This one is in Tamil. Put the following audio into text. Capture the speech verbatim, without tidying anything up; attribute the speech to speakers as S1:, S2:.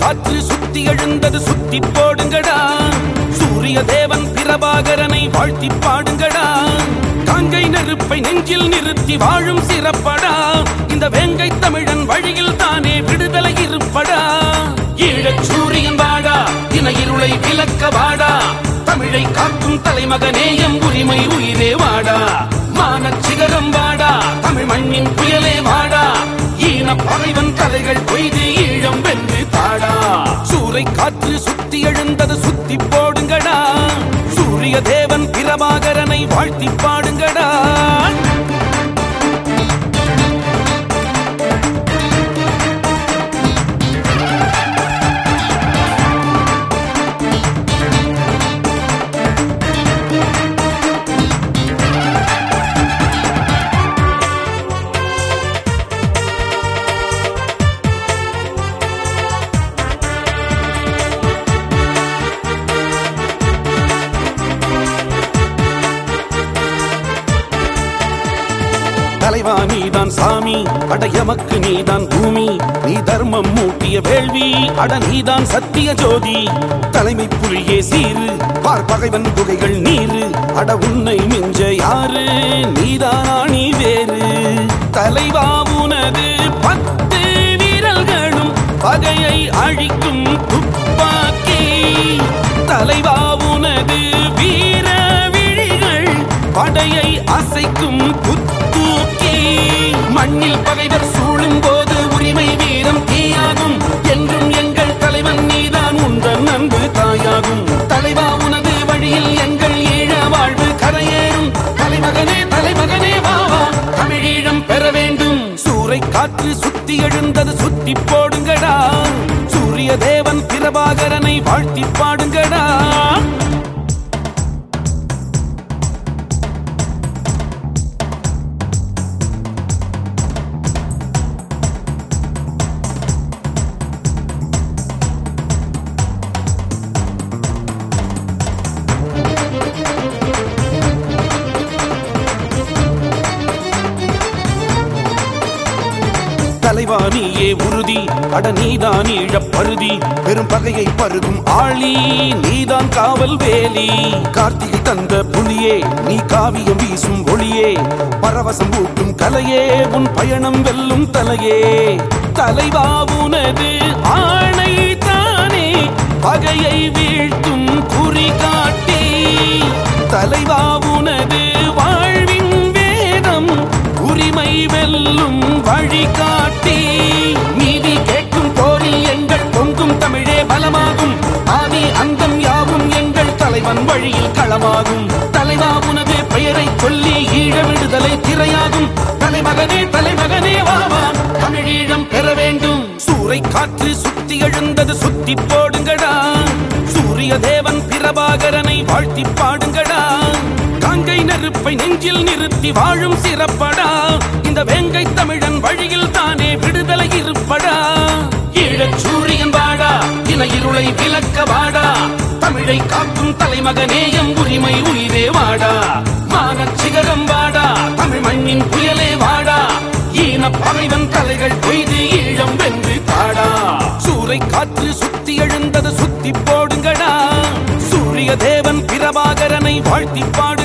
S1: காற்று சுத்தி எழுந்தது சுத்தி போடுங்கடா, சூரிய தேவன் பிரபாகரனை வாழ்த்தி பாடுங்கடா, காங்கை நெருப்பை நெஞ்சில் நிறுத்தி வாழும் சிறப்படா, இந்த வேங்கை தமிழன் வழியில் தானே விடுதலை இருப்படா. ஈழச் சூரியன் வாடா, இன இருளை விலக்க வாடா, தமிழை காக்கும் தலைமகனேயம் உரிமை உயிரே வாடா, மானச் சிகரம் வாடா, தமிழ் மண்ணின் புயலே வாடா, ஈன பகைவன் தலைகள் கொய்து ஈழம் வென்று தாடா. சூறை காற்று சுத்தி எழுந்தது சுத்தி போடுங்கடா, சூரிய தேவன் பிரபாகரனை வாழ்த்தி பாடுங்கடா. தலைவா நீதான் சாமி, அட எமக்கு நீதான் பூமி, நீ தர்மம் மூட்டிய வேள்வி, அட நீதான் சத்திய ஜோதி, தலைமை புலியே சீரு, பார் பகைவன் குகைகள் நீரு, அட உன்னை மிஞ்ச யாரு, நீதான் ஆணி வேறு. தலைவா உனது பத்து வீரர்களும் பகையை அழிக்கும் துப்பாக்கி, தலைவா உனது வீர விழிகள் படையை அசைக்கும் புத்தூக்கி, மண்ணில் பகைவர் சூழும் போது உரிமை வீரம் தீயாகும், என்றும் எங்கள் தலைவன் நீதான் உந்தன் அன்பு தாயாகும். தலைவா உனது வழியில் எங்கள் ஈழ வாழ்வு கரையேறும், தலைமகனே தலைமகனே வாவா தமிழீழம் பெற வேண்டும். சூறை காற்று சுத்தி எழுந்தது சுத்தி போடுங்கடா, சூரிய தேவன் பிரபாகரனை வாழ்த்தி பாடுங்கடா. தலைவா நீயே உறுதி, அட நீதான் ஈழப் பருதி, பெரும் பகையை பருகும் ஆளி, நீதான் காவல் வேலி, கார்த்திகை தந்த புலியே நீ காவியம் வீசும் ஒளியே, பரவசம் ஊட்டும் கலையே உன் பயணம் வெல்லும் தலையே. தலைவா உனது ஆணை தானே பகையை வீழ்த்தும் குறி காட்டி, தலைவா உனது வாழ்வின் வேதம் உரிமை வெல்லும் வழிகாட்டி, நீதி கேட்கும் போரில் எங்கள் பொங்கும் தமிழே பலமாகும், ஆதி அந்தம் யாவும் எங்கள் தலைவன் வழியில் களமாகும். தலைவா உனது பெயரை சொல்லி ஈழ விடுதலை திரையாகும், தலைமகனே தலைமகனே வாவா தமிழீழம் பெற வேண்டும். சூறை காற்று சுத்தி எழுந்தது சுத்தி போடுங்கடா, சூரிய தேவன் பிரபாகரனை வாழ்த்தி பாடுங்கடா, காங்கை நெருப்பை நெஞ்சில் நிறுத்தி வாழும் சிறப்படா, இந்த வேங்கை தமிழன் வழியில் தானே விடுதலை இருப்படா. ஈழச் சூரியன் வாடா, இன இருளை விலக்க வாடா, தமிழை காக்கும் தலைமகனேயம் உரிமை உயிரே வாடா, மானச் சிகரம் வாடா, தமிழ் மண்ணின் புயலே வாடா, ஈன பகைவன் தலைகள் கொய்து ஈழம் வென்று தாடா. சூறை காற்று சுத்தி எழுந்தது சுத்தி போடுங்கடா, சூரிய தேவன் பிரபாகரனை வாழ்த்தி பாடு.